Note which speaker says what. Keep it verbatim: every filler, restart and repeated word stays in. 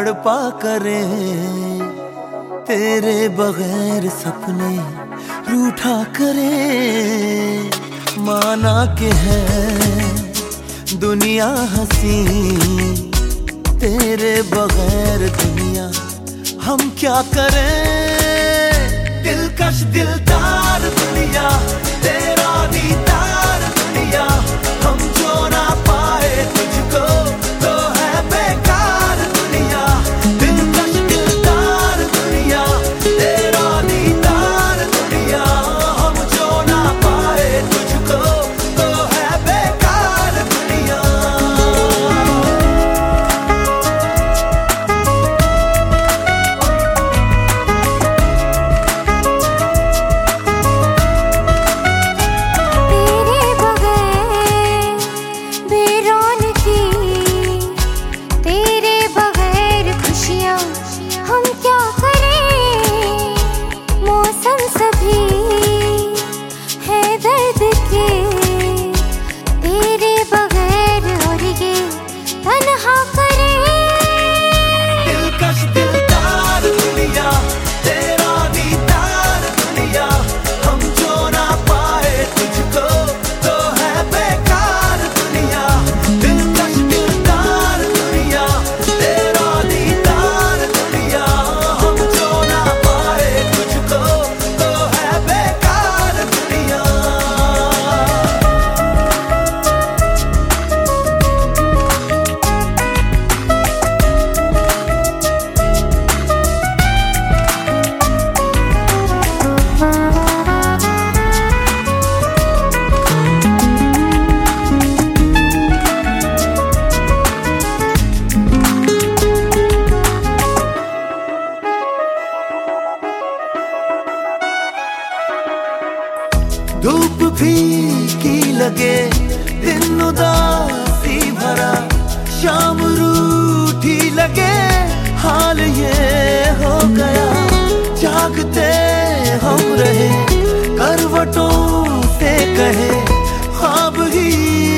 Speaker 1: तड़पा करें, तेरे बगैर सपने रूठा करें। माना के है दुनिया हंसी, तेरे बगैर दुनिया हम क्या करें। दिलकश दिलदार दुनिया, तेरा दीदार दुनिया, हम जो ना पाए तुझको तो है बेकार दुनिया। दिलकश दिलदार दुनिया, तेरा दीदार दुनिया, हम जो ना पाए तुझको तो है बेकार दुनिया। धूप फीकी लगे, दिन उदासी भरा, शाम रूठी लगे, हाल ये हो गया। जागते हम रहे, करवटों से कहे ख्वाब ही